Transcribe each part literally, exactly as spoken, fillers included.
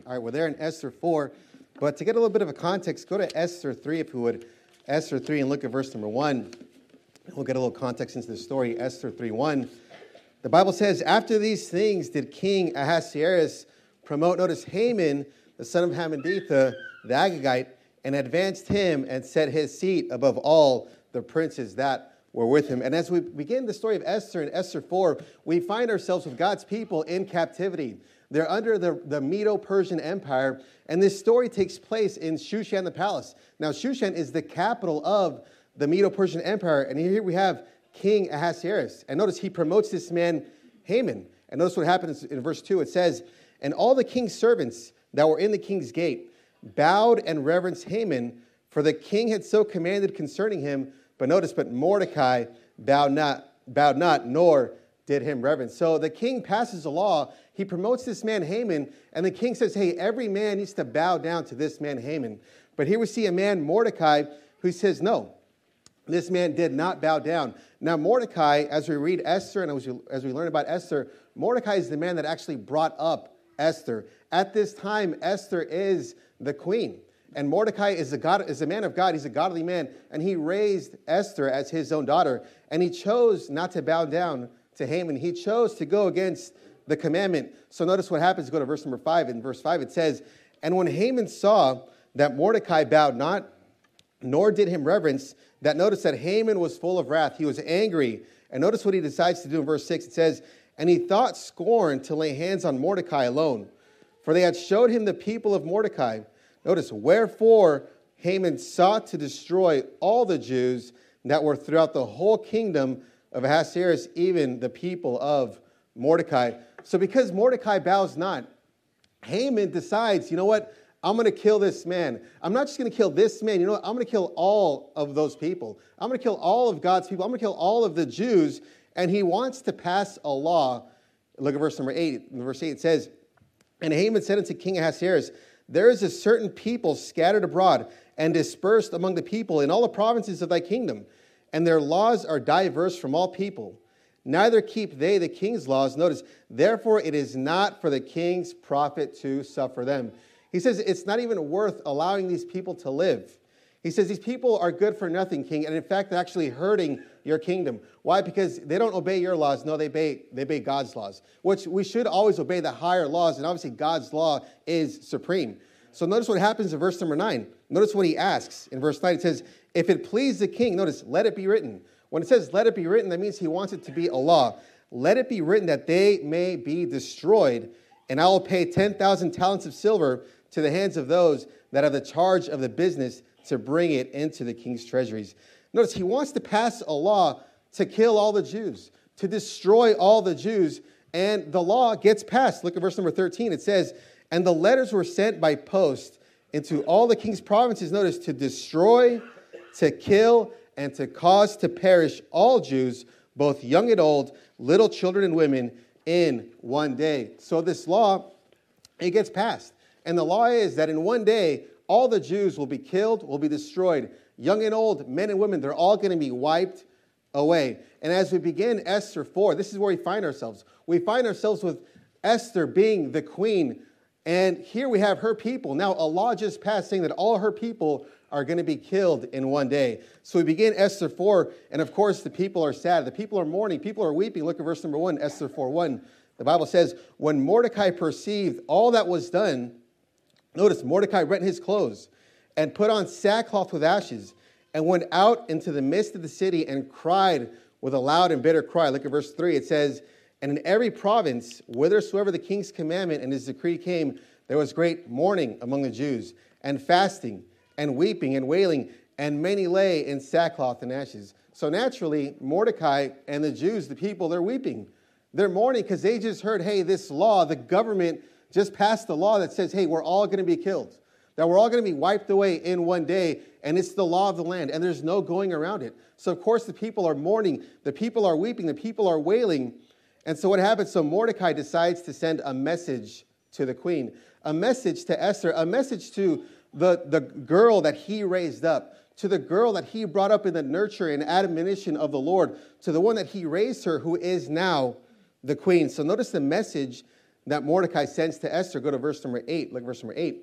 All right, we're there in Esther four. But to get a little bit of a context, go to Esther three, if you would. Esther three, and look at verse number one. We'll get a little context into the story. Esther three one. The Bible says, after these things did King Ahasuerus promote, notice, Haman, the son of Hammedatha, the Agagite, and advanced him and set his seat above all the princes that were with him. And as we begin the story of Esther in Esther four, we find ourselves with God's people in captivity. They're under the, the Medo-Persian Empire, and this story takes place in Shushan the palace. Now, Shushan is the capital of the Medo-Persian Empire, and here we have King Ahasuerus. And notice he promotes this man, Haman. And notice what happens in verse two. It says, and all the king's servants that were in the king's gate bowed and reverenced Haman, for the king had so commanded concerning him. But notice, but Mordecai bowed not, bowed not, nor did him reverence. So the king passes a law. He promotes this man Haman, and the king says, hey, every man needs to bow down to this man Haman. But here we see a man, Mordecai, who says, no, this man did not bow down. Now, Mordecai, as we read Esther, and as we, as we learn about Esther, Mordecai is the man that actually brought up Esther. At this time, Esther is the queen. And Mordecai is a, God, is a man of God. He's a godly man. And he raised Esther as his own daughter. And he chose not to bow down to Haman. He chose to go against the commandment. So notice what happens. Go to verse number five. In verse five, it says, and when Haman saw that Mordecai bowed not, nor did him reverence, that notice that Haman was full of wrath. He was angry. And notice what he decides to do in verse six. It says, and he thought scorn to lay hands on Mordecai alone, for they had showed him the people of Mordecai. Notice, wherefore Haman sought to destroy all the Jews that were throughout the whole kingdom of Ahasuerus, even the people of Mordecai. So because Mordecai bows not, Haman decides, you know what? I'm going to kill this man. I'm not just going to kill this man. You know what? I'm going to kill all of those people. I'm going to kill all of God's people. I'm going to kill all of the Jews. And he wants to pass a law. Look at verse number eight. In verse eight, it says, and Haman said unto King Ahasuerus, there is a certain people scattered abroad and dispersed among the people in all the provinces of thy kingdom, and their laws are diverse from all people. Neither keep they the king's laws. Notice, therefore it is not for the king's profit to suffer them. He says it's not even worth allowing these people to live. He says these people are good for nothing, king, and in fact they're actually hurting your kingdom. Why? Because they don't obey your laws. No, they obey, they obey God's laws, which we should always obey the higher laws, and obviously God's law is supreme. So notice what happens in verse number nine. Notice what he asks. In verse nine it says, if it please the king, notice, let it be written. When it says let it be written, that means he wants it to be a law. Let it be written that they may be destroyed, and I will pay ten thousand talents of silver to the hands of those that have the charge of the business to bring it into the king's treasuries. Notice he wants to pass a law to kill all the Jews, to destroy all the Jews, and the law gets passed. Look at verse number thirteen. It says, and the letters were sent by post into all the king's provinces, notice, to destroy, to kill, and to cause to perish all Jews, both young and old, little children and women, in one day. So this law, it gets passed. And the law is that in one day, all the Jews will be killed, will be destroyed. Young and old, men and women, they're all going to be wiped away. And as we begin Esther four, this is where we find ourselves. We find ourselves with Esther being the queen. And here we have her people. Now, a law just passed saying that all her people are going to be killed in one day. So we begin Esther four, and of course, the people are sad. The people are mourning. People are weeping. Look at verse number one, Esther four one. The Bible says, when Mordecai perceived all that was done, notice, Mordecai rent his clothes and put on sackcloth with ashes and went out into the midst of the city and cried with a loud and bitter cry. Look at verse three. It says, and in every province, whithersoever the king's commandment and his decree came, there was great mourning among the Jews, and fasting, and weeping, and wailing, and many lay in sackcloth and ashes. So naturally, Mordecai and the Jews, the people, they're weeping. They're mourning because they just heard, hey, this law, the government just passed a law that says, hey, we're all going to be killed, that we're all going to be wiped away in one day, and it's the law of the land, and there's no going around it. So, of course, the people are mourning, the people are weeping, the people are wailing. And so what happens? So Mordecai decides to send a message to the queen, a message to Esther, a message to the, the girl that he raised up, to the girl that he brought up in the nurture and admonition of the Lord, to the one that he raised her, who is now the queen. So notice the message that Mordecai sends to Esther. Go to verse number eight. Look at verse number eight.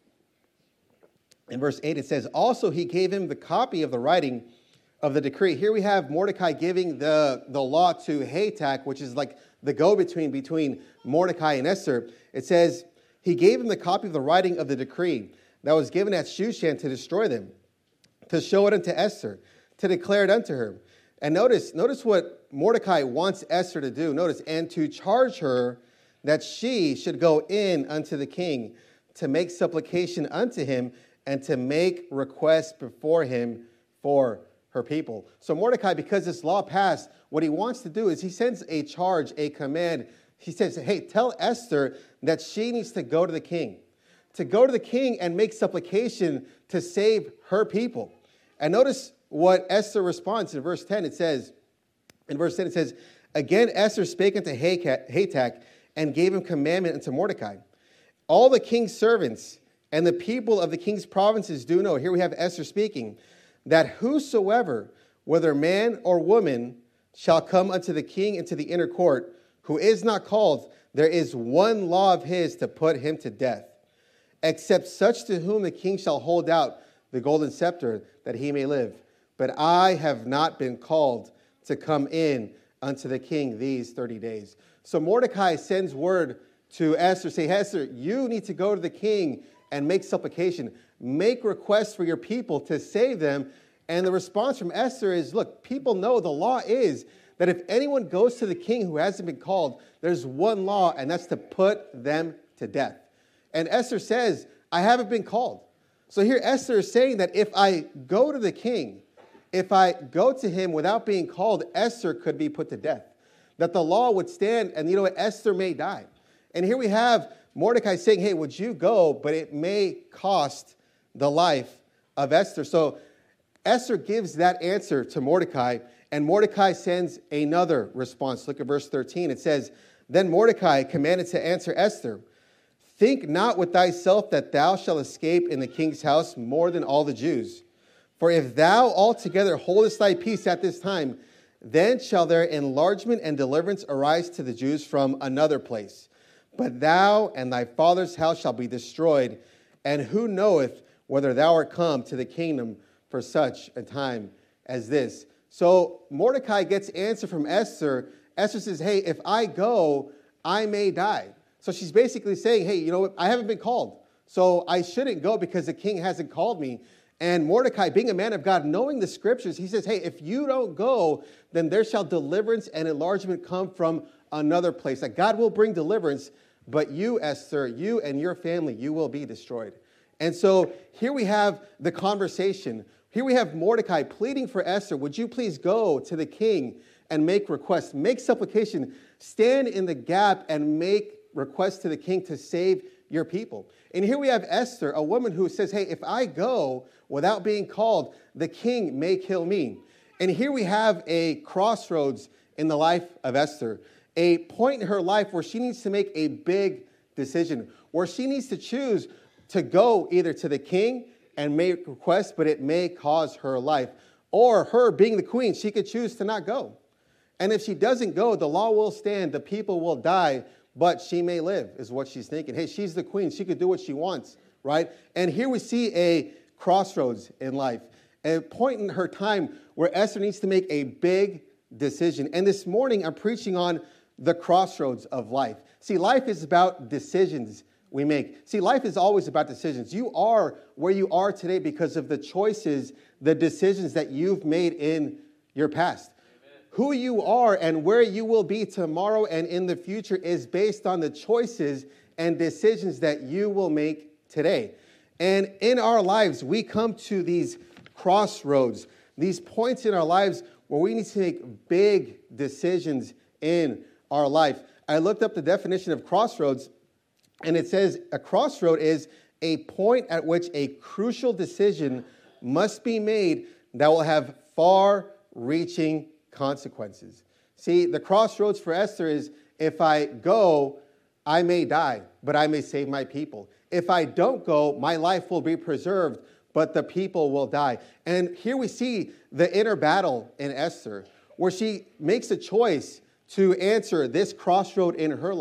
In verse eight, it says, also he gave him the copy of the writing of the decree. Here we have Mordecai giving the, the law to Hatak, which is like the go-between between Mordecai and Esther. It says, he gave him the copy of the writing of the decree that was given at Shushan to destroy them, to show it unto Esther, to declare it unto her. And notice, notice what Mordecai wants Esther to do. Notice, and to charge her that she should go in unto the king to make supplication unto him and to make requests before him for her people. So Mordecai, because this law passed, what he wants to do is he sends a charge, a command. He says, hey, tell Esther that she needs to go to the king, to go to the king and make supplication to save her people. And notice what Esther responds in verse ten. It says, in verse ten, it says, again, Esther spake unto Hatak and gave him commandment unto Mordecai. All the king's servants and the people of the king's provinces do know, here we have Esther speaking, that whosoever, whether man or woman, shall come unto the king into the inner court, who is not called, there is one law of his to put him to death, except such to whom the king shall hold out the golden scepter, that he may live. But I have not been called to come in unto the king these thirty days. So Mordecai sends word to Esther, say, Esther, you need to go to the king and make supplication. Make requests for your people to save them. And the response from Esther is, look, people know the law is that if anyone goes to the king who hasn't been called, there's one law, and that's to put them to death. And Esther says, I haven't been called. So here Esther is saying that if I go to the king, if I go to him without being called, Esther could be put to death. That the law would stand, and you know what, Esther may die. And here we have Mordecai saying, hey, would you go? But it may cost the life of Esther. So Esther gives that answer to Mordecai, and Mordecai sends another response. Look at verse thirteen. It says, then Mordecai commanded to answer Esther, think not with thyself that thou shalt escape in the king's house more than all the Jews. For if thou altogether holdest thy peace at this time, then shall their enlargement and deliverance arise to the Jews from another place. But thou and thy father's house shall be destroyed, and who knoweth whether thou art come to the kingdom for such a time as this. So Mordecai gets answer from Esther. Esther says, hey, if I go, I may die. So she's basically saying, hey, you know what, I haven't been called, so I shouldn't go because the king hasn't called me. And Mordecai, being a man of God, knowing the scriptures, he says, hey, if you don't go, then there shall deliverance and enlargement come from another place. That God will bring deliverance, but you, Esther, you and your family, you will be destroyed. And so here we have the conversation. Here we have Mordecai pleading for Esther, would you please go to the king and make requests, make supplication, stand in the gap and make requests to the king to save your people. And here we have Esther, a woman who says, hey, if I go without being called, the king may kill me. And here we have a crossroads in the life of Esther, a point in her life where she needs to make a big decision, where she needs to choose to go either to the king and make requests, but it may cause her life. Or her being the queen, she could choose to not go. And if she doesn't go, the law will stand, the people will die, but she may live, is what she's thinking. Hey, she's the queen. She could do what she wants, right? And here we see a crossroads in life, a point in her time where Esther needs to make a big decision. And this morning, I'm preaching on the crossroads of life. See, life is about decisions we make. See, life is always about decisions. You are where you are today because of the choices, the decisions that you've made in your past. Who you are and where you will be tomorrow and in the future is based on the choices and decisions that you will make today. And in our lives, we come to these crossroads, these points in our lives where we need to make big decisions in our life. I looked up the definition of crossroads, and it says a crossroad is a point at which a crucial decision must be made that will have far-reaching consequences. See, the crossroads for Esther is, if I go, I may die, but I may save my people. If I don't go, my life will be preserved, but the people will die. And here we see the inner battle in Esther, where she makes a choice to answer this crossroad in her life.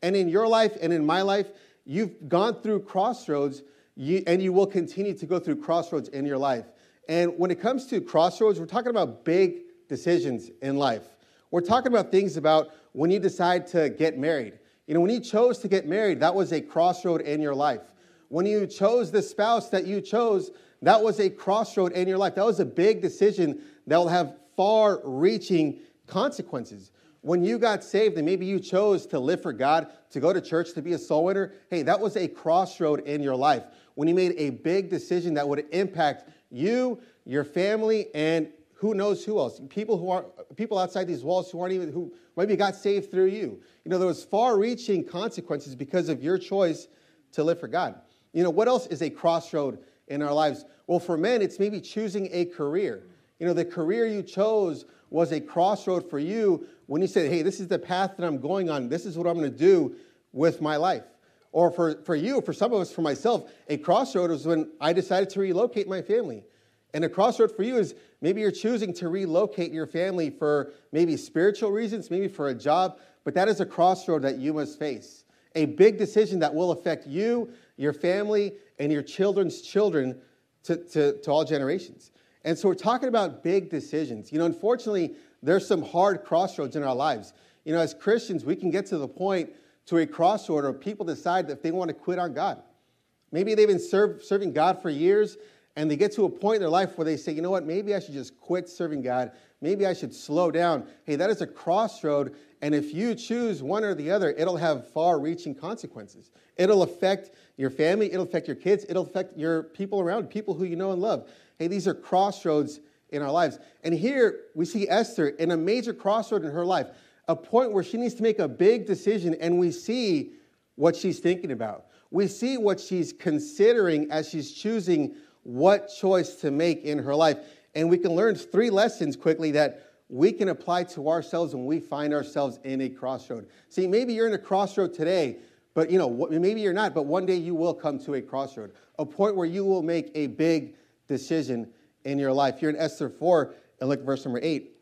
And in your life and in my life, you've gone through crossroads, you, and you will continue to go through crossroads in your life. And when it comes to crossroads, we're talking about big decisions in life. We're talking about things about when you decide to get married. You know, when you chose to get married, that was a crossroad in your life. When you chose the spouse that you chose, that was a crossroad in your life. That was a big decision that will have far-reaching consequences. When you got saved and maybe you chose to live for God, to go to church, to be a soul winner, hey, that was a crossroad in your life. When you made a big decision that would impact you, your family, and who knows who else? People who are people outside these walls who aren't even, who maybe got saved through you. You know, there was far-reaching consequences because of your choice to live for God. You know, what else is a crossroad in our lives? Well, for men, it's maybe choosing a career. You know, the career you chose was a crossroad for you when you said, hey, this is the path that I'm going on. This is what I'm going to do with my life. Or for, for you, for some of us, for myself, a crossroad was when I decided to relocate my family. And a crossroad for you is maybe you're choosing to relocate your family for maybe spiritual reasons, maybe for a job, but that is a crossroad that you must face. A big decision that will affect you, your family, and your children's children to, to, to all generations. And so we're talking about big decisions. You know, unfortunately, there's some hard crossroads in our lives. You know, as Christians, we can get to the point to a crossroad where people decide that they want to quit on God. Maybe they've been serve, serving God for years, and they get to a point in their life where they say, you know what, maybe I should just quit serving God. Maybe I should slow down. Hey, that is a crossroad, and if you choose one or the other, it'll have far-reaching consequences. It'll affect your family. It'll affect your kids. It'll affect your people around, people who you know and love. Hey, these are crossroads in our lives. And here we see Esther in a major crossroad in her life, a point where she needs to make a big decision, and we see what she's thinking about. We see what she's considering as she's choosing what choice to make in her life. And we can learn three lessons quickly that we can apply to ourselves when we find ourselves in a crossroad. See, maybe you're in a crossroad today, but you know, maybe you're not, but one day you will come to a crossroad, a point where you will make a big decision in your life. Here in Esther four, and look at verse number eight.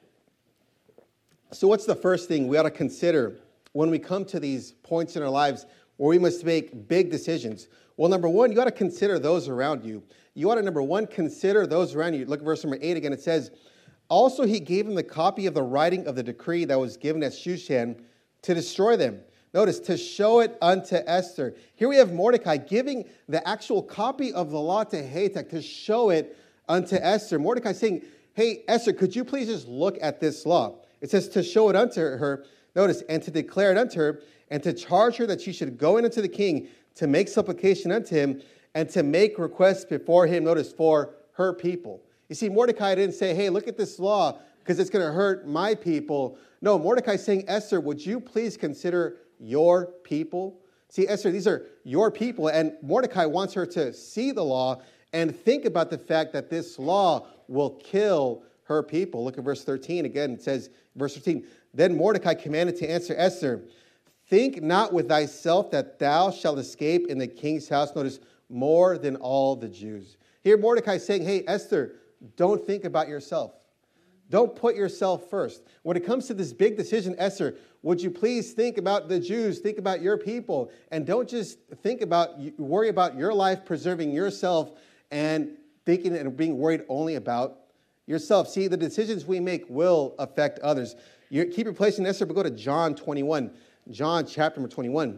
So what's the first thing we ought to consider when we come to these points in our lives where we must make big decisions? Well, number one, you ought to consider those around you. You ought to, number one, consider those around you. Look at verse number eight again. It says, also he gave him the copy of the writing of the decree that was given at Shushan to destroy them. Notice, to show it unto Esther. Here we have Mordecai giving the actual copy of the law to Hathach to show it unto Esther. Mordecai saying, hey, Esther, could you please just look at this law? It says to show it unto her, notice, and to declare it unto her, and to charge her that she should go in unto the king to make supplication unto him, and to make requests before him, notice, for her people. You see, Mordecai didn't say, hey, look at this law because it's going to hurt my people. No, Mordecai is saying, Esther, would you please consider your people? See, Esther, these are your people, and Mordecai wants her to see the law and think about the fact that this law will kill her people. Look at verse thirteen again. It says, verse thirteen, then Mordecai commanded to answer Esther, think not with thyself that thou shalt escape in the king's house, notice, more than all the Jews. Here Mordecai is saying, hey, Esther, don't think about yourself. Don't put yourself first. When it comes to this big decision, Esther, would you please think about the Jews, think about your people, and don't just think about, worry about your life, preserving yourself, and thinking and being worried only about yourself. See, the decisions we make will affect others. You keep your place in Esther, but go to John twenty-one. John chapter number twenty-one.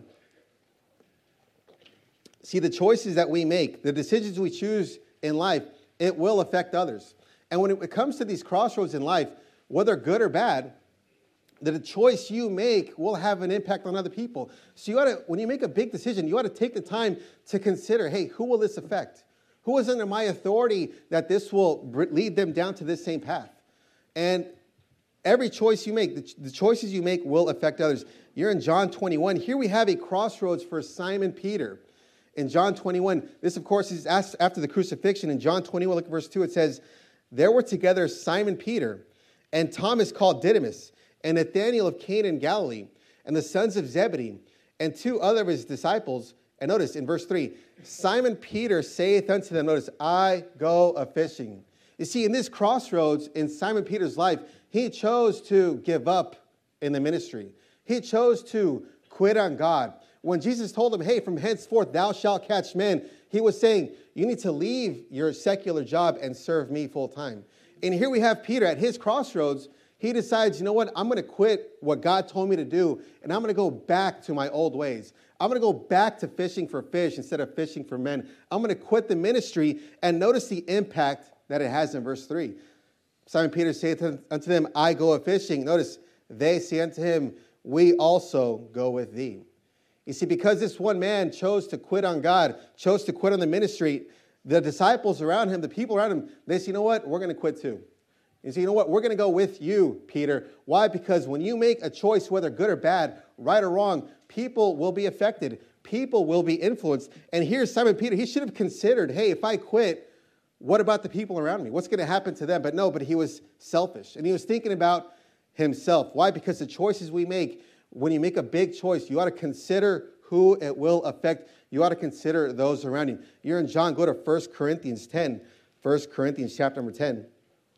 See, the choices that we make, the decisions we choose in life, it will affect others. And when it comes to these crossroads in life, whether good or bad, the choice you make will have an impact on other people. So you ought to, when you make a big decision, you ought to take the time to consider, hey, who will this affect? Who is under my authority that this will lead them down to this same path? And every choice you make, the, the choices you make will affect others. You're in John twenty-one. Here we have a crossroads for Simon Peter. In John twenty-one, this, of course, is after the crucifixion. In John twenty-one, look at verse two, it says, there were together Simon Peter and Thomas called Didymus and Nathanael of Cana in Galilee and the sons of Zebedee and two other of his disciples. And notice in verse three, Simon Peter saith unto them, notice, I go a-fishing. You see, in this crossroads in Simon Peter's life, he chose to give up in the ministry. He chose to quit on God. When Jesus told him, hey, from henceforth thou shalt catch men, he was saying, you need to leave your secular job and serve me full time. And here we have Peter at his crossroads. He decides, you know what, I'm going to quit what God told me to do, and I'm going to go back to my old ways. I'm going to go back to fishing for fish instead of fishing for men. I'm going to quit the ministry, and notice the impact that it has in verse three. Simon Peter saith unto them, I go a-fishing. Notice, they say unto him, we also go with thee. You see, because this one man chose to quit on God, chose to quit on the ministry, the disciples around him, the people around him, they say, you know what, we're going to quit too. You say, you know what, we're going to go with you, Peter. Why? Because when you make a choice, whether good or bad, right or wrong, people will be affected. People will be influenced. And here's Simon Peter. He should have considered, hey, if I quit, what about the people around me? What's going to happen to them? But no, but he was selfish. And he was thinking about himself. Why? Because the choices we make, when you make a big choice, you ought to consider who it will affect. You ought to consider those around you. You're in John. Go to First Corinthians ten. First Corinthians chapter number ten.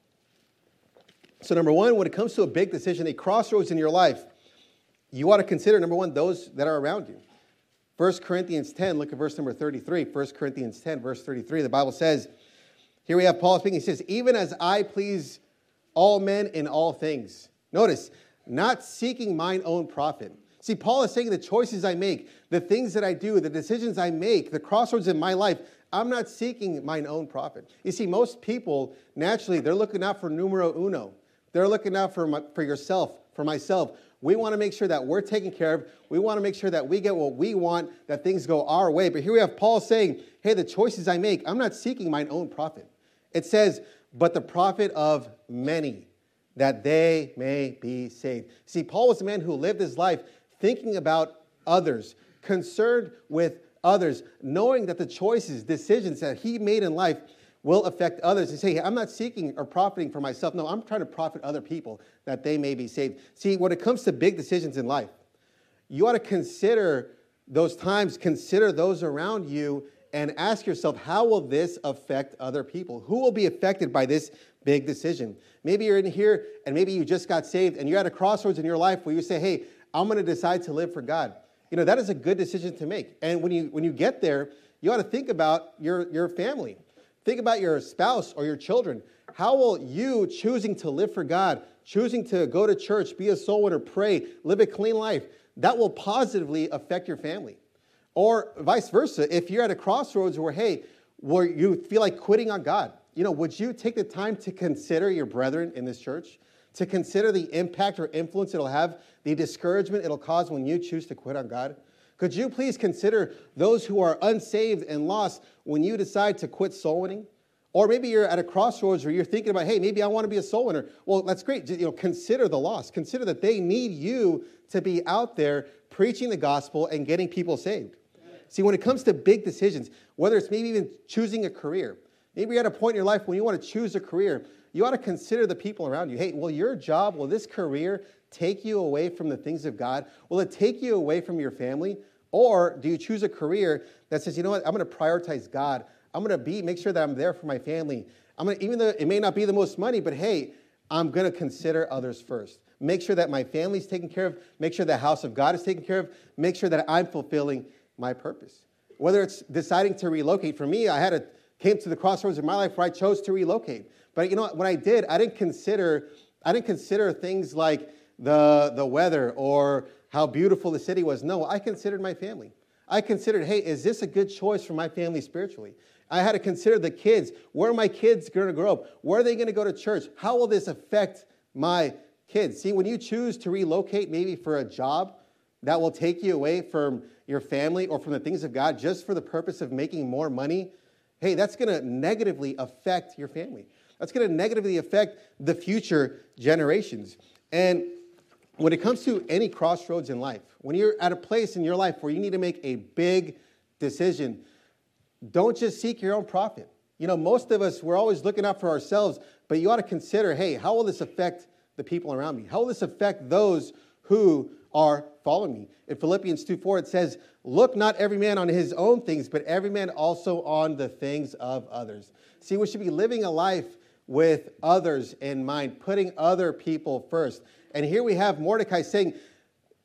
So number one, when it comes to a big decision, a crossroads in your life, you ought to consider, number one, those that are around you. First Corinthians ten, look at verse number thirty-three. First Corinthians ten, verse thirty-three. The Bible says, here we have Paul speaking. He says, even as I please all men in all things. Notice, not seeking mine own profit. See, Paul is saying the choices I make, the things that I do, the decisions I make, the crossroads in my life, I'm not seeking mine own profit. You see, most people, naturally, they're looking out for numero uno. They're looking out for, my, for yourself, for myself. We want to make sure that we're taken care of. We want to make sure that we get what we want, that things go our way. But here we have Paul saying, hey, the choices I make, I'm not seeking mine own profit. It says, but the profit of many, that they may be saved. See, Paul was a man who lived his life thinking about others, concerned with others, knowing that the choices, decisions that he made in life will affect others. And say, hey, I'm not seeking or profiting for myself. No, I'm trying to profit other people that they may be saved. See, when it comes to big decisions in life, you ought to consider those times, consider those around you, and ask yourself, how will this affect other people? Who will be affected by this big decision? Maybe you're in here and maybe you just got saved and you're at a crossroads in your life where you say, hey, I'm going to decide to live for God. You know, that is a good decision to make. And when you when you get there, you ought to think about your, your family. Think about your spouse or your children. How will you choosing to live for God, choosing to go to church, be a soul winner, pray, live a clean life, that will positively affect your family? Or vice versa, if you're at a crossroads where, hey, where you feel like quitting on God, you know, would you take the time to consider your brethren in this church, to consider the impact or influence it'll have, the discouragement it'll cause when you choose to quit on God? Could you please consider those who are unsaved and lost when you decide to quit soul winning? Or maybe you're at a crossroads where you're thinking about, hey, maybe I want to be a soul winner. Well, that's great. You know, consider the lost. Consider that they need you to be out there preaching the gospel and getting people saved. See, when it comes to big decisions, whether it's maybe even choosing a career, maybe you're at a point in your life when you want to choose a career, you ought to consider the people around you. Hey, will your job, will this career take you away from the things of God? Will it take you away from your family? Or do you choose a career that says, you know what, I'm going to prioritize God. I'm going to be make sure that I'm there for my family. I'm going to, even though it may not be the most money, but hey, I'm going to consider others first. Make sure that my family's taken care of. Make sure the house of God is taken care of. Make sure that I'm fulfilling my purpose. Whether it's deciding to relocate. For me, I had a came to the crossroads in my life where I chose to relocate. But you know what? When I did, I didn't consider I didn't consider things like the the weather or how beautiful the city was. No, I considered my family. I considered, hey, is this a good choice for my family spiritually? I had to consider the kids. Where are my kids going to grow up? Where are they going to go to church? How will this affect my kids? See, when you choose to relocate maybe for a job that will take you away from your family or from the things of God just for the purpose of making more money, hey, that's going to negatively affect your family. That's going to negatively affect the future generations. And when it comes to any crossroads in life, when you're at a place in your life where you need to make a big decision, don't just seek your own profit. You know, most of us, we're always looking out for ourselves, but you ought to consider, hey, how will this affect the people around me? How will this affect those who are following me? In Philippians two four, it says, look not every man on his own things, but every man also on the things of others. See, we should be living a life with others in mind, putting other people first. And here we have Mordecai saying,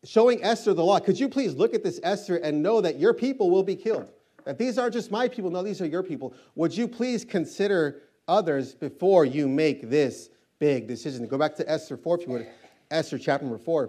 showing Esther the law. Could you please look at this, Esther, and know that your people will be killed? That these aren't just my people. No, these are your people. Would you please consider others before you make this big decision? Go back to Esther four, if you would. Esther chapter number four.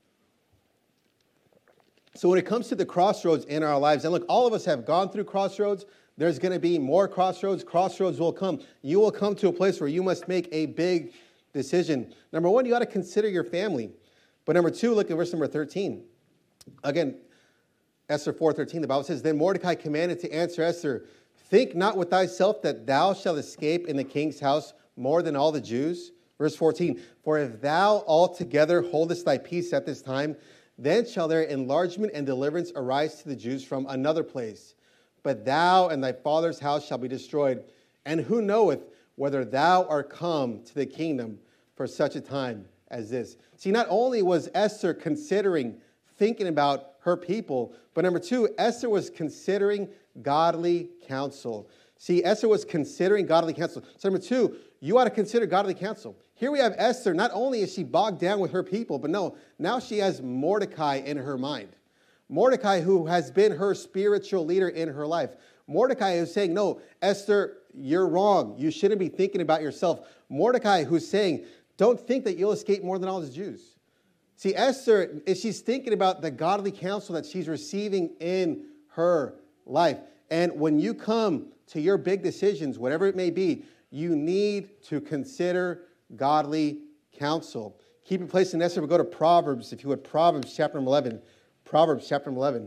So when it comes to the crossroads in our lives, and look, all of us have gone through crossroads. There's going to be more crossroads. Crossroads will come. You will come to a place where you must make a big decision. Number one, you got to consider your family. But number two, look at verse number thirteen. Again, Esther four thirteen, the Bible says, Then Mordecai commanded to answer Esther, Think not with thyself that thou shalt escape in the king's house more than all the Jews. Verse fourteen, For if thou altogether holdest thy peace at this time, then shall their enlargement and deliverance arise to the Jews from another place. But thou and thy father's house shall be destroyed. And who knoweth whether thou art come to the kingdom for such a time as this? See, not only was Esther considering, thinking about her people, but number two, Esther was considering godly counsel. See, Esther was considering godly counsel. So number two, you ought to consider godly counsel. Here we have Esther. Not only is she bogged down with her people, but no, now she has Mordecai in her mind. Mordecai, who has been her spiritual leader in her life. Mordecai is saying, no, Esther, you're wrong. You shouldn't be thinking about yourself. Mordecai, who's saying, don't think that you'll escape more than all the Jews. See, Esther, she's thinking about the godly counsel that she's receiving in her life. And when you come to your big decisions, whatever it may be, you need to consider godly counsel. Keep your place in Esther. We'll go to Proverbs, if you would. Proverbs chapter eleven. Proverbs chapter eleven.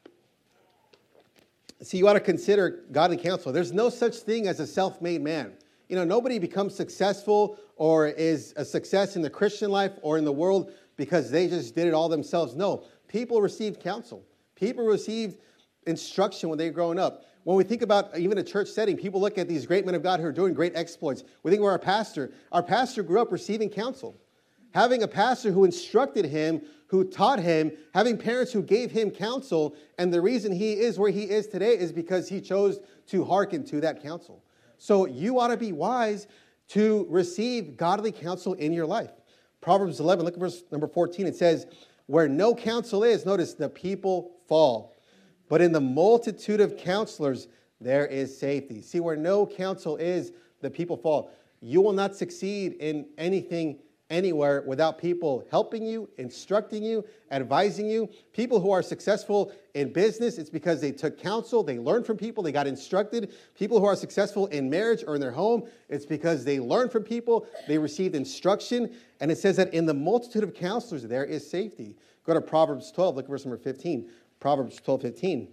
See, you ought to consider godly counsel. There's no such thing as a self-made man. You know, nobody becomes successful or is a success in the Christian life or in the world because they just did it all themselves. No, people received counsel. People received instruction when they were growing up. When we think about even a church setting, people look at these great men of God who are doing great exploits. We think of our pastor. Our pastor grew up receiving counsel. Having a pastor who instructed him, who taught him, having parents who gave him counsel, and the reason he is where he is today is because he chose to hearken to that counsel. So you ought to be wise to receive godly counsel in your life. Proverbs eleven, look at verse number fourteen. It says, Where no counsel is, notice, the people fall. But in the multitude of counselors, there is safety. See, where no counsel is, the people fall. You will not succeed in anything anywhere without people helping you, instructing you, advising you. People who are successful in business, it's because they took counsel, they learned from people, they got instructed. People who are successful in marriage or in their home, it's because they learned from people, they received instruction. And it says that in the multitude of counselors, there is safety. Go to Proverbs twelve, look at verse number fifteen. Proverbs twelve fifteen.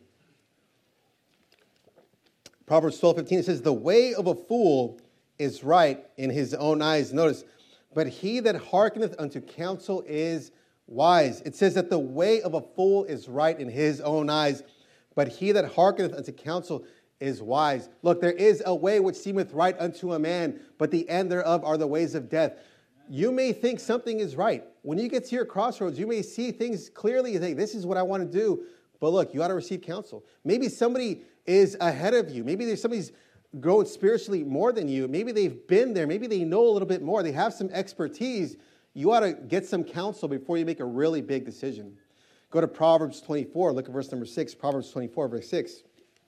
Proverbs twelve fifteen, it says, The way of a fool is right in his own eyes. Notice, but he that hearkeneth unto counsel is wise. It says that the way of a fool is right in his own eyes, but he that hearkeneth unto counsel is wise. Look, there is a way which seemeth right unto a man, but the end thereof are the ways of death. You may think something is right. When you get to your crossroads, you may see things clearly. You think, this is what I want to do. But look, you ought to receive counsel. Maybe somebody is ahead of you. Maybe there's somebody's growing spiritually more than you. Maybe they've been there. Maybe they know a little bit more. They have some expertise. You ought to get some counsel before you make a really big decision. Go to Proverbs twenty-four. Look at verse number six. Proverbs twenty-four, verse six.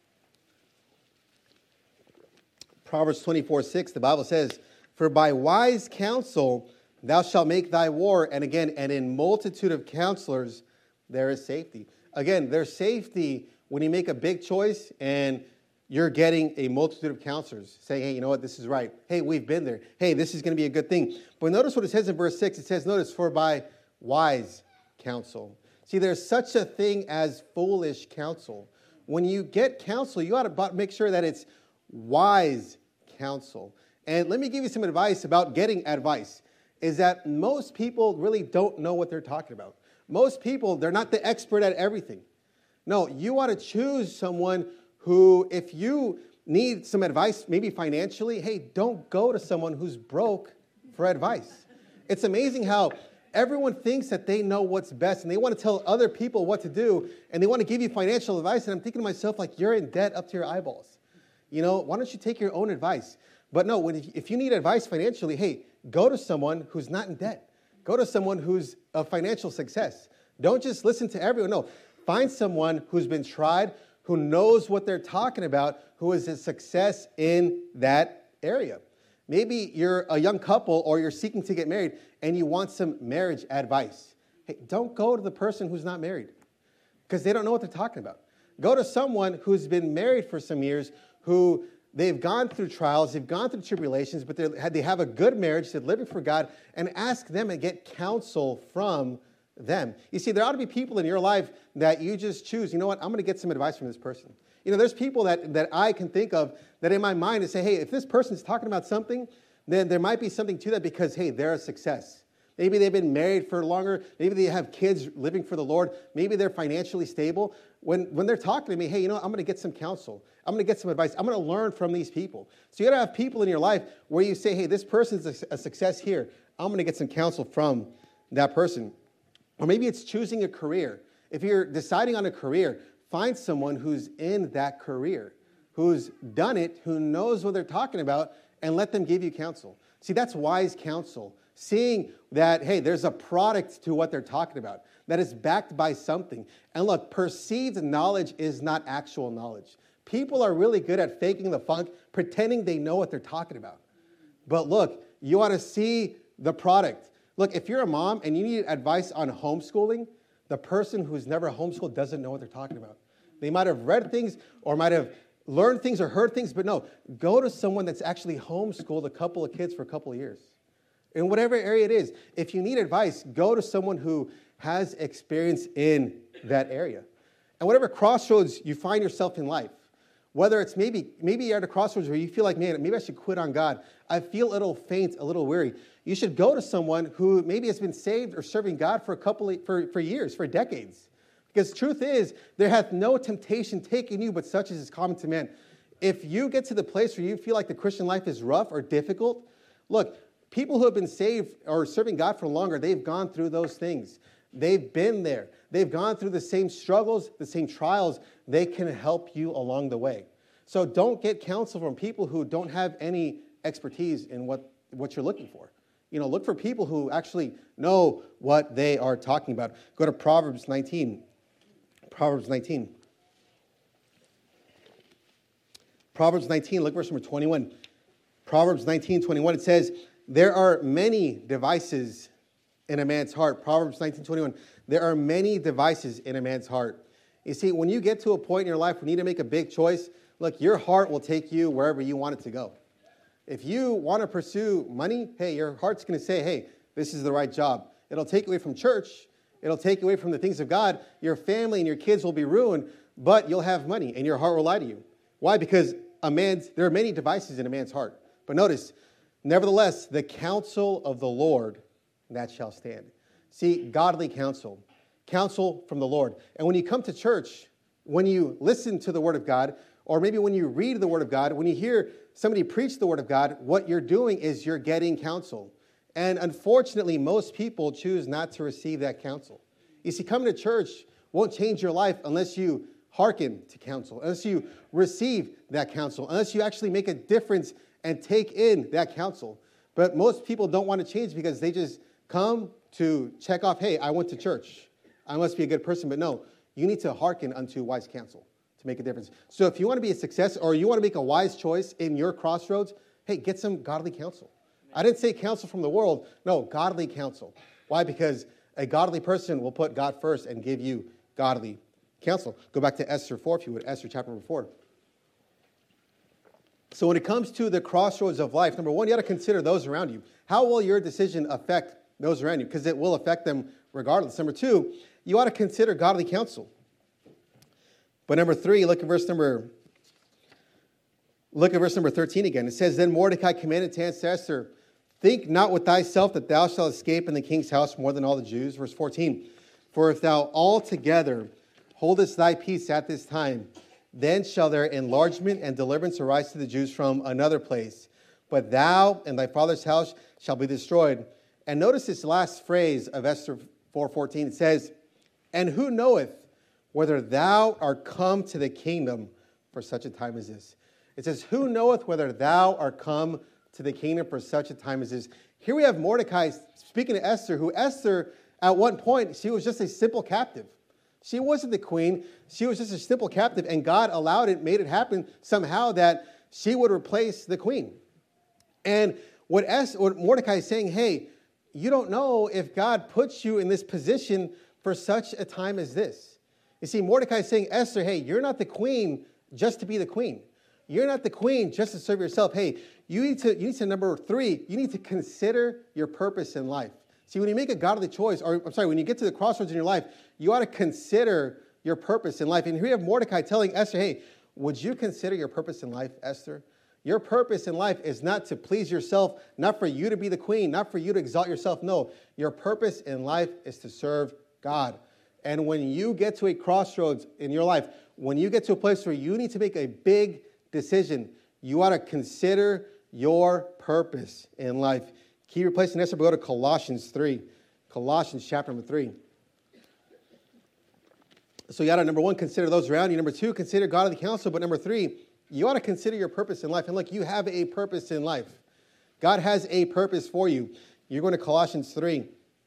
Proverbs twenty-four, six, the Bible says, For by wise counsel thou shalt make thy war, and again, and in multitude of counselors there is safety. Again, there's safety when you make a big choice and you're getting a multitude of counselors saying, hey, you know what, this is right. Hey, we've been there. Hey, this is going to be a good thing. But notice what it says in verse six. It says, notice, for by wise counsel. See, there's such a thing as foolish counsel. When you get counsel, you ought to make sure that it's wise counsel. And let me give you some advice about getting advice, is that most people really don't know what they're talking about. Most people, they're not the expert at everything. No, you ought to choose someone who, if you need some advice, maybe financially, hey, don't go to someone who's broke for advice. It's amazing how everyone thinks that they know what's best, and they want to tell other people what to do, and they want to give you financial advice, and I'm thinking to myself, like, you're in debt up to your eyeballs. You know, why don't you take your own advice? But no, when, if you need advice financially, hey, go to someone who's not in debt. Go to someone who's a financial success. Don't just listen to everyone. No, find someone who's been tried, who knows what they're talking about, who is a success in that area. Maybe you're a young couple or you're seeking to get married and you want some marriage advice. Hey, don't go to the person who's not married because they don't know what they're talking about. Go to someone who's been married for some years, who they've gone through trials, they've gone through tribulations, but they have a good marriage, they're living for God, and ask them and get counsel from them. You see, there ought to be people in your life that you just choose, you know what, I'm going to get some advice from this person. You know, there's people that, that I can think of that in my mind is say, hey, if this person's talking about something, then there might be something to that because, hey, they're a success. Maybe they've been married for longer. Maybe they have kids living for the Lord. Maybe they're financially stable. When, when they're talking to me, hey, you know, I'm going to get some counsel. I'm going to get some advice. I'm going to learn from these people. So you got to have people in your life where you say, hey, this person's a, a success here. I'm going to get some counsel from that person. Or maybe it's choosing a career. If you're deciding on a career, find someone who's in that career, who's done it, who knows what they're talking about, and let them give you counsel. See, that's wise counsel. Seeing that, hey, there's a product to what they're talking about, that is backed by something. And look, perceived knowledge is not actual knowledge. People are really good at faking the funk, pretending they know what they're talking about. But look, you ought to see the product. Look, if you're a mom and you need advice on homeschooling, the person who's never homeschooled doesn't know what they're talking about. They might have read things or might have learned things or heard things, but no, go to someone that's actually homeschooled a couple of kids for a couple of years. In whatever area it is, if you need advice, go to someone who has experience in that area. And whatever crossroads you find yourself in life, whether it's maybe maybe you're at a crossroads where you feel like, man, maybe I should quit on God. I feel a little faint, a little weary. You should go to someone who maybe has been saved or serving God for a couple of, for, for years, for decades. Because truth is, there hath no temptation taken you, but such as is common to man. If you get to the place where you feel like the Christian life is rough or difficult, look, people who have been saved or serving God for longer, they've gone through those things. They've been there. They've gone through the same struggles, the same trials. They can help you along the way. So don't get counsel from people who don't have any expertise in what, what you're looking for. You know, look for people who actually know what they are talking about. Go to Proverbs nineteen. Proverbs nineteen. Proverbs nineteen, look verse number twenty-one. Proverbs nineteen, twenty-one, it says, there are many devices in a man's heart. Proverbs nineteen, twenty-one, there are many devices in a man's heart. You see, when you get to a point in your life where you need to make a big choice, look, your heart will take you wherever you want it to go. If you want to pursue money, hey, your heart's going to say, hey, this is the right job. It'll take you away from church. It'll take you away from the things of God. Your family and your kids will be ruined, but you'll have money and your heart will lie to you. Why? Because a man's, there are many devices in a man's heart. But notice, nevertheless, the counsel of the Lord, that shall stand. See, godly counsel, counsel from the Lord. And when you come to church, when you listen to the Word of God, or maybe when you read the Word of God, when you hear somebody preach the Word of God, what you're doing is you're getting counsel. And unfortunately, most people choose not to receive that counsel. You see, coming to church won't change your life unless you hearken to counsel, unless you receive that counsel, unless you actually make a difference and take in that counsel. But most people don't want to change because they just come to check off, hey, I went to church. I must be a good person. But no, you need to hearken unto wise counsel to make a difference. So if you want to be a success or you want to make a wise choice in your crossroads, hey, get some godly counsel. I didn't say counsel from the world. No, godly counsel. Why? Because a godly person will put God first and give you godly counsel. Go back to Esther four, if you would. Esther chapter number four. So when it comes to the crossroads of life, number one, you got to consider those around you. How will your decision affect those around you? Because it will affect them regardless. Number two, you ought to consider godly counsel. But number three, look at verse number, look at verse number thirteen again. It says, then Mordecai commanded to Esther, think not with thyself that thou shalt escape in the king's house more than all the Jews. Verse fourteen, for if thou altogether holdest thy peace at this time, then shall their enlargement and deliverance arise to the Jews from another place. But thou and thy father's house shall be destroyed. And notice this last phrase of Esther four fourteen. It says, and who knoweth whether thou art come to the kingdom for such a time as this? It says, who knoweth whether thou art come to the kingdom for such a time as this? Here we have Mordecai speaking to Esther, who Esther At one point, she was just a simple captive. She wasn't the queen. She was just a simple captive, and God allowed it, made it happen somehow that she would replace the queen. And what, es- what Mordecai is saying, hey, you don't know if God puts you in this position for such a time as this. You see, Mordecai is saying, Esther, hey, you're not the queen just to be the queen. You're not the queen just to serve yourself. Hey, you need to, you need to, number three, you need to consider your purpose in life. See, when you make a godly choice, or I'm sorry, when you get to the crossroads in your life, you ought to consider your purpose in life. And here you have Mordecai telling Esther, hey, would you consider your purpose in life, Esther? Your purpose in life is not to please yourself, not for you to be the queen, not for you to exalt yourself. No, your purpose in life is to serve God. And when you get to a crossroads in your life, when you get to a place where you need to make a big decision, you ought to consider your purpose in life. Keep replacing Esther, but go to Colossians three. Colossians chapter number three. So you ought to, number one, consider those around you. Number two, consider godly counsel. But number three, you ought to consider your purpose in life. And look, you have a purpose in life. God has a purpose for you. You're going to Colossians three.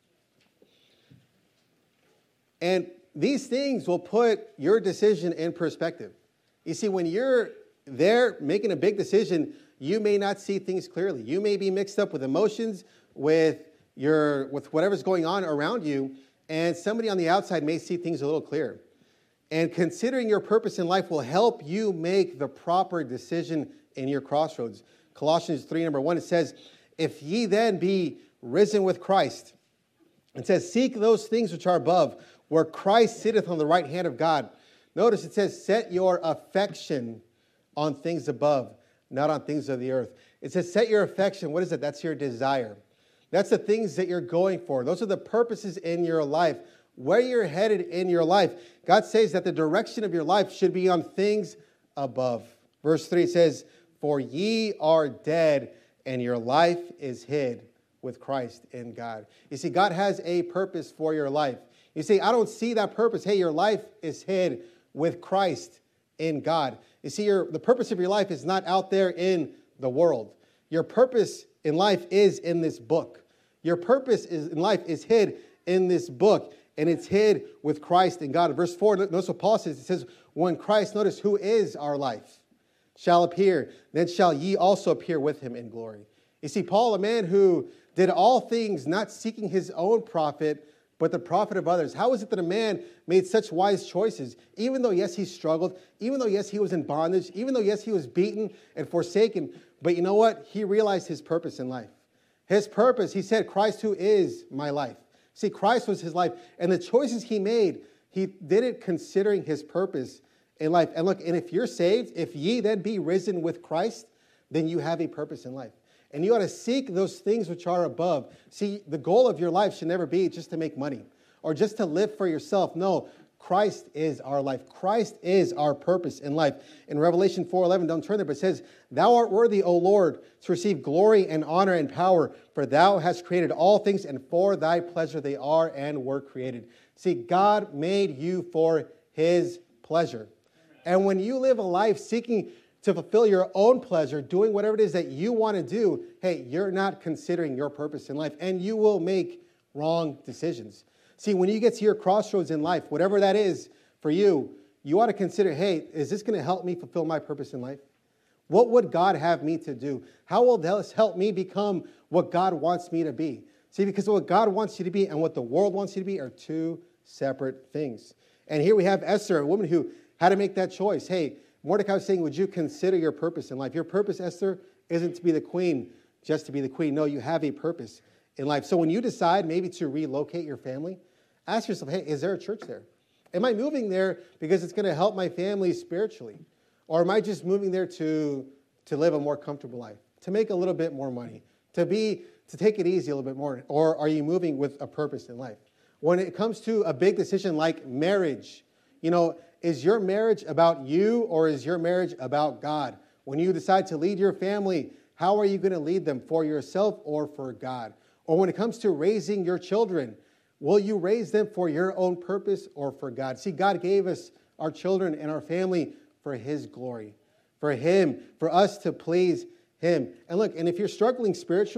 And these things will put your decision in perspective. You see, when you're there making a big decision, you may not see things clearly. You may be mixed up with emotions, with your with whatever's going on around you, and somebody on the outside may see things a little clearer. And considering your purpose in life will help you make the proper decision in your crossroads. Colossians three, number one, it says, if ye then be risen with Christ, it says, seek those things which are above, where Christ sitteth on the right hand of God. Notice it says, set your affection on things above, not on things of the earth. It says, set your affection. What is it? That's your desire. That's the things that you're going for. Those are the purposes in your life, where you're headed in your life. God says that the direction of your life should be on things above. Verse three says, for ye are dead, and your life is hid with Christ in God. You see, God has a purpose for your life. You say, I don't see that purpose. Hey, your life is hid with Christ in God. You see, your, the purpose of your life is not out there in the world. Your purpose in life is in this book. Your purpose is, in life is hid in this book, and it's hid with Christ in God. In verse four, notice what Paul says. It says, when Christ, notice, who is our life, shall appear, then shall ye also appear with him in glory. You see, Paul, a man who did all things not seeking his own profit, but the profit of others. How is it that a man made such wise choices? Even though, yes, he struggled. Even though, yes, he was in bondage. Even though, yes, he was beaten and forsaken. But you know what? He realized his purpose in life. His purpose, he said, Christ who is my life. See, Christ was his life. And the choices he made, he did it considering his purpose in life. And look, and if you're saved, if ye then be risen with Christ, then you have a purpose in life. And you ought to seek those things which are above. See, the goal of your life should never be just to make money or just to live for yourself. No, Christ is our life. Christ is our purpose in life. In Revelation four eleven, don't turn there, but it says, thou art worthy, O Lord, to receive glory and honor and power, for thou hast created all things, and for thy pleasure they are and were created. See, God made you for his pleasure. And when you live a life seeking to fulfill your own pleasure, doing whatever it is that you want to do, hey, you're not considering your purpose in life, and you will make wrong decisions. See, when you get to your crossroads in life, whatever that is for you, you ought to consider, hey, is this going to help me fulfill my purpose in life? What would God have me to do? How will this help me become what God wants me to be? See, because what God wants you to be and what the world wants you to be are two separate things. And here we have Esther, a woman who had to make that choice. Hey, Mordecai was saying, would you consider your purpose in life? Your purpose, Esther, isn't to be the queen just to be the queen. No, you have a purpose in life. So when you decide maybe to relocate your family, ask yourself, hey, is there a church there? Am I moving there because it's going to help my family spiritually? Or am I just moving there to, to live a more comfortable life, to make a little bit more money, to be to take it easy a little bit more? Or are you moving with a purpose in life? When it comes to a big decision like marriage, you know, is your marriage about you or is your marriage about God? When you decide to lead your family, how are you going to lead them, for yourself or for God? Or when it comes to raising your children, will you raise them for your own purpose or for God? See, God gave us our children and our family for his glory, for him, for us to please him. And look, and if you're struggling spiritually,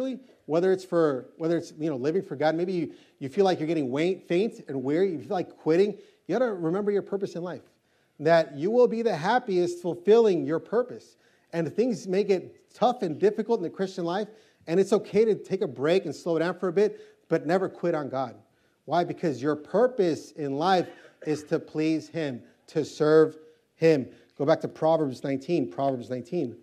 whether it's for, whether it's, you know, living for God, maybe you, you feel like you're getting faint and weary, you feel like quitting, you got to remember your purpose in life, that you will be the happiest fulfilling your purpose. And things may get tough and difficult in the Christian life, and it's okay to take a break and slow down for a bit, but never quit on God. Why? Because your purpose in life is to please Him, to serve Him. Go back to Proverbs nineteen, Proverbs nineteen.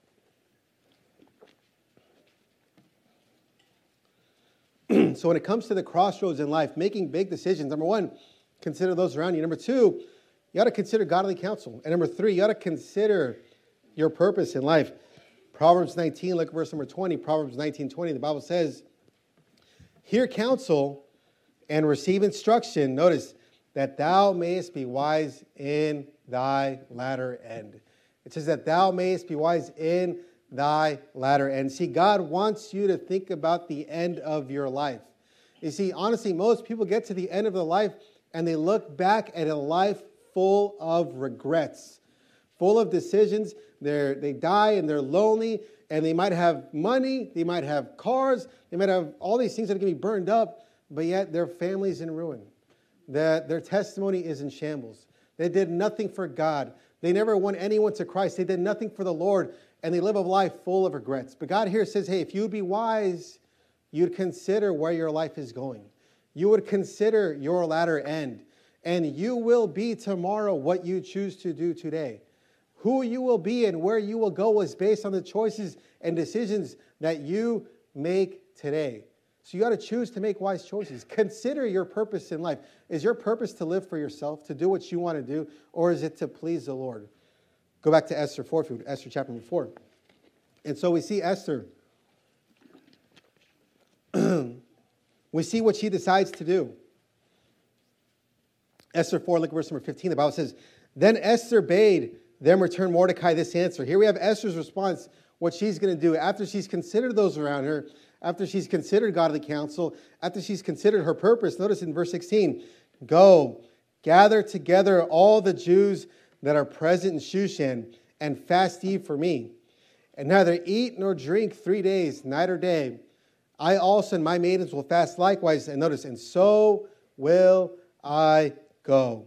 So when it comes to the crossroads in life, making big decisions, number one, consider those around you. Number two, you got to consider godly counsel. And number three, you got to consider your purpose in life. Proverbs nineteen, look at verse number twenty. Proverbs nineteen twenty, the Bible says, hear counsel and receive instruction. Notice, that thou mayest be wise in thy latter end. It says that thou mayest be wise in thy latter end. See, God wants you to think about the end of your life. You see, honestly, most people get to the end of their life and they look back at a life full of regrets, full of decisions. They're, they die and they're lonely, and they might have money, they might have cars, they might have all these things that are going to be burned up, but yet their family's in ruin. That their testimony is in shambles. They did nothing for God. They never won anyone to Christ. They did nothing for the Lord, and they live a life full of regrets. But God here says, hey, if you would be wise, you'd consider where your life is going. You would consider your latter end, and you will be tomorrow what you choose to do today. Who you will be and where you will go is based on the choices and decisions that you make today. So you got to choose to make wise choices. Consider your purpose in life. Is your purpose to live for yourself, to do what you want to do, or is it to please the Lord? Go back to Esther four, Esther chapter four. And so we see Esther. We see what she decides to do. Esther four, look at verse number fifteen. The Bible says, then Esther bade them return Mordecai this answer. Here we have Esther's response, what she's going to do after she's considered those around her, after she's considered godly counsel, after she's considered her purpose. Notice in verse sixteen, go, gather together all the Jews that are present in Shushan, and fast ye for me. And neither eat nor drink three days, night or day. I also and my maidens will fast likewise. And notice, and so will I go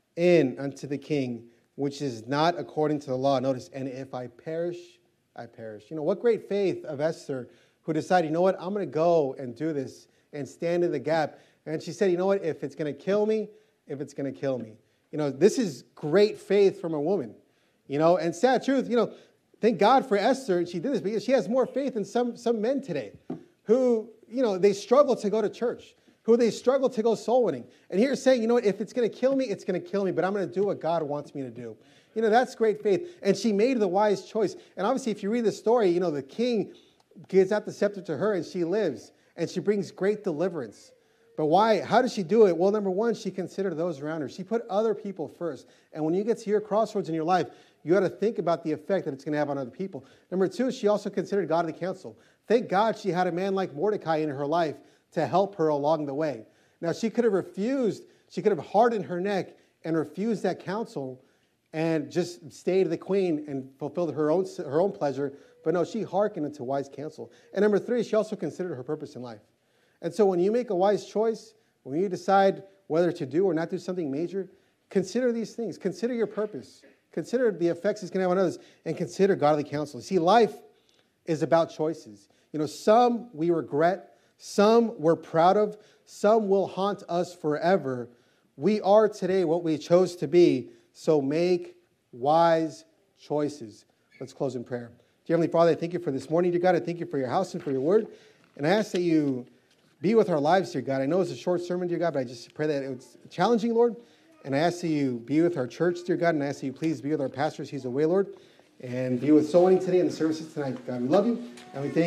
in unto the king, which is not according to the law. Notice, and if I perish, I perish. You know, what great faith of Esther, who decided, you know what, I'm going to go and do this and stand in the gap. And she said, you know what, if it's going to kill me, if it's going to kill me. You know, this is great faith from a woman. You know, and sad truth, you know, thank God for Esther, she did this because she has more faith than some, some men today who, you know, they struggle to go to church, who they struggle to go soul winning. And here saying, you know what, if it's going to kill me, it's going to kill me, but I'm going to do what God wants me to do. You know, that's great faith. And she made the wise choice. And obviously, if you read the story, you know, the king gives out the scepter to her and she lives and she brings great deliverance. But why? How does she do it? Well, number one, she considered those around her. She put other people first. And when you get to your crossroads in your life, you got to think about the effect that it's going to have on other people. Number two, she also considered godly counsel. Thank God she had a man like Mordecai in her life to help her along the way. Now, she could have refused, she could have hardened her neck and refused that counsel and just stayed the queen and fulfilled her own, her own pleasure. But no, she hearkened into wise counsel. And number three, she also considered her purpose in life. And so when you make a wise choice, when you decide whether to do or not do something major, consider these things. Consider your purpose. Consider the effects it's going to have on others, and consider godly counsel. See, life is about choices. You know, some we regret, some we're proud of, some will haunt us forever. We are today what we chose to be, so make wise choices. Let's close in prayer. Dear Heavenly Father, I thank you for this morning, dear God. I thank you for your house and for your word. And I ask that you be with our lives, dear God. I know it's a short sermon, dear God, but I just pray that it's challenging, Lord. And I ask that you be with our church, dear God, and I ask that you please be with our pastors. He's away, Lord. And be with soul winning today in the services tonight. God, we love you, and we thank you.